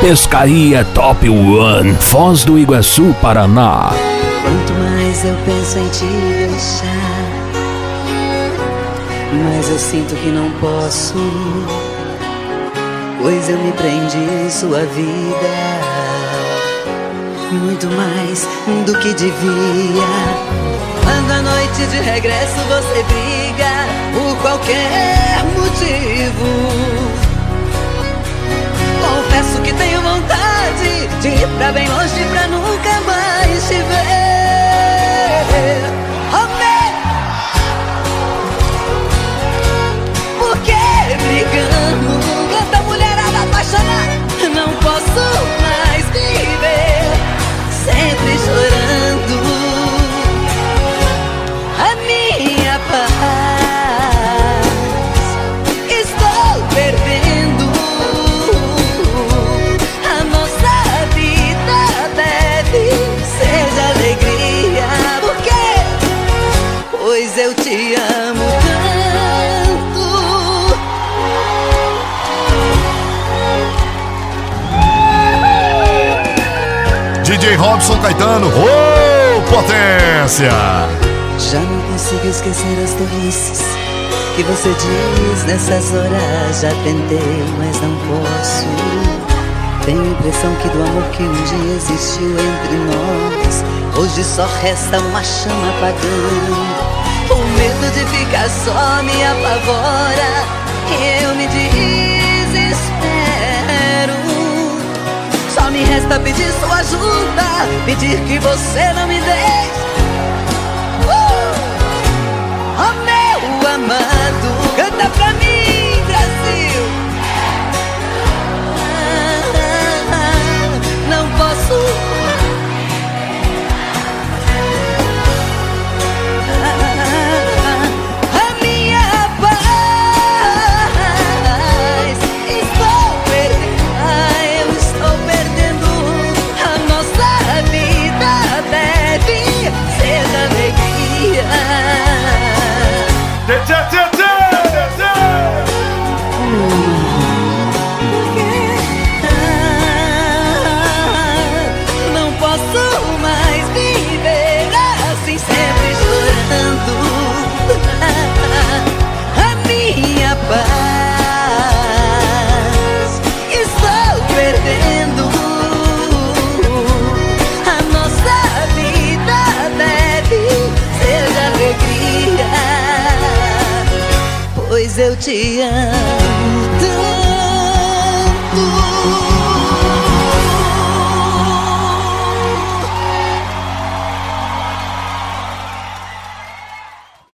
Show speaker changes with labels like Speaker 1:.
Speaker 1: Pescaria Top One, Foz do Iguaçu, Paraná.
Speaker 2: Quanto mais eu penso em te deixar, mas eu sinto que não posso, pois eu me prendi em sua vida, muito mais do que devia. Quando à noite de regresso você briga por qualquer motivo, confesso que tenho vontade de ir pra bem longe pra nunca mais te ver. Amém. Por que brigando? Tanta mulherada apaixonada, não posso mais viver sempre chorando a minha paz. Estou perdendo. A nossa vida deve ser de alegria. Por quê? Pois eu te amo tanto.
Speaker 3: DJ Robson Caetano, ô potência!
Speaker 2: Já não consigo esquecer as tolices que você diz nessas horas. Já tentei, mas não posso. Tenho a impressão que do amor que um dia existiu entre nós, hoje só resta uma chama apagando. O medo de ficar só me apavora e eu me desespero. Só me resta pedir sua ajuda, pedir que você não me deixe. Oh meu amado, canta pra mim, Brasil. Não posso. A minha paz estou perdendo. Eu estou perdendo. A nossa vida deve ser de alegria. Não posso mais viver assim, sempre chorando a minha paz. Estou perdendo. A nossa vida deve ser de alegria, pois eu te amo tanto.